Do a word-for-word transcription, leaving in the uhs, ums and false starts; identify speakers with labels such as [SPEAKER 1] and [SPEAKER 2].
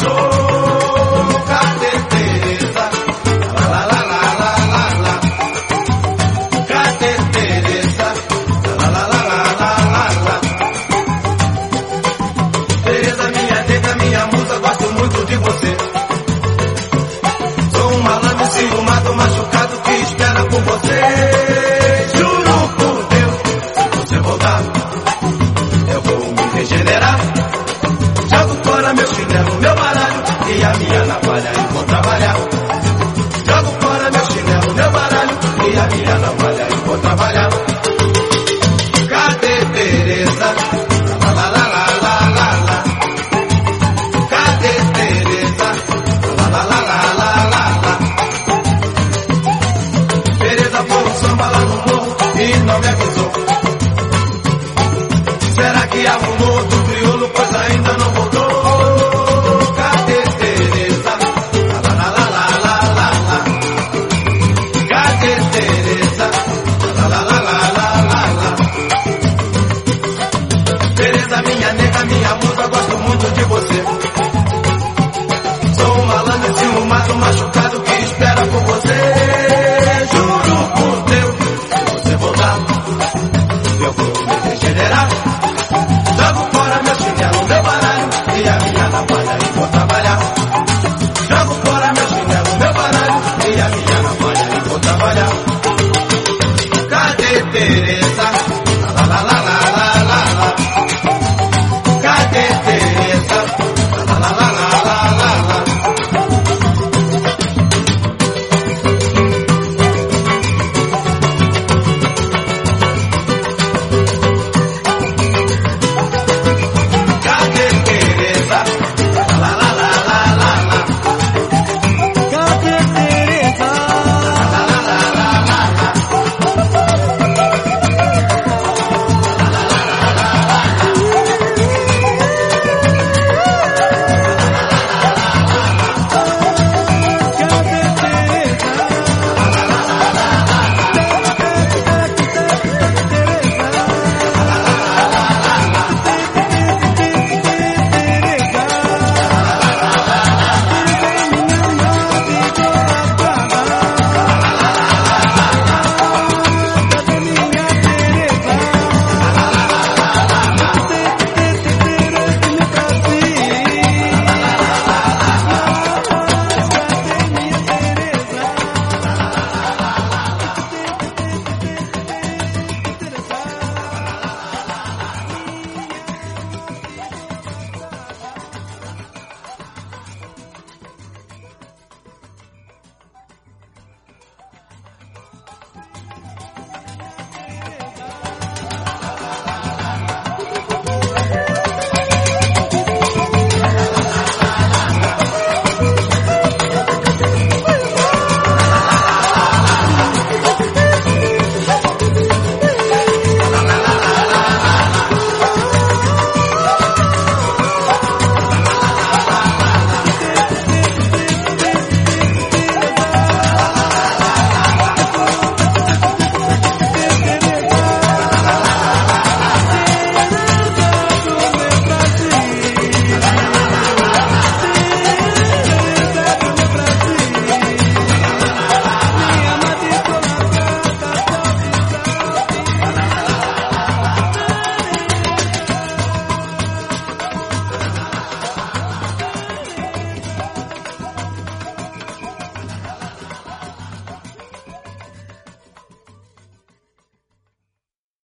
[SPEAKER 1] pousou. Cadê Tereza? Lá, lá, lá, lá, lá, lá, lá. Cadê Tereza? Lá, lá, lá, lá, lá, lá, lá. Tereza, minha nega, minha musa, gosto muito de você. Sou um malandro ciumado, machucado que espera por você. Juro por Deus, se você voltar, eu vou me regenerar. Jogo fora meu chinelo, meu baralho e a minha navalha e vou trabalhar. Jogo fora meu chinelo, meu baralho e a minha navalha e vou trabalhar. Cadê Tereza? Lá, lá, lá, lá, lá, lá, lá. Cadê Tereza? Lá, lá, lá, lá, lá, lá, lá. Tereza foi um samba lá no morro e não me avisou. Será que arrumou outro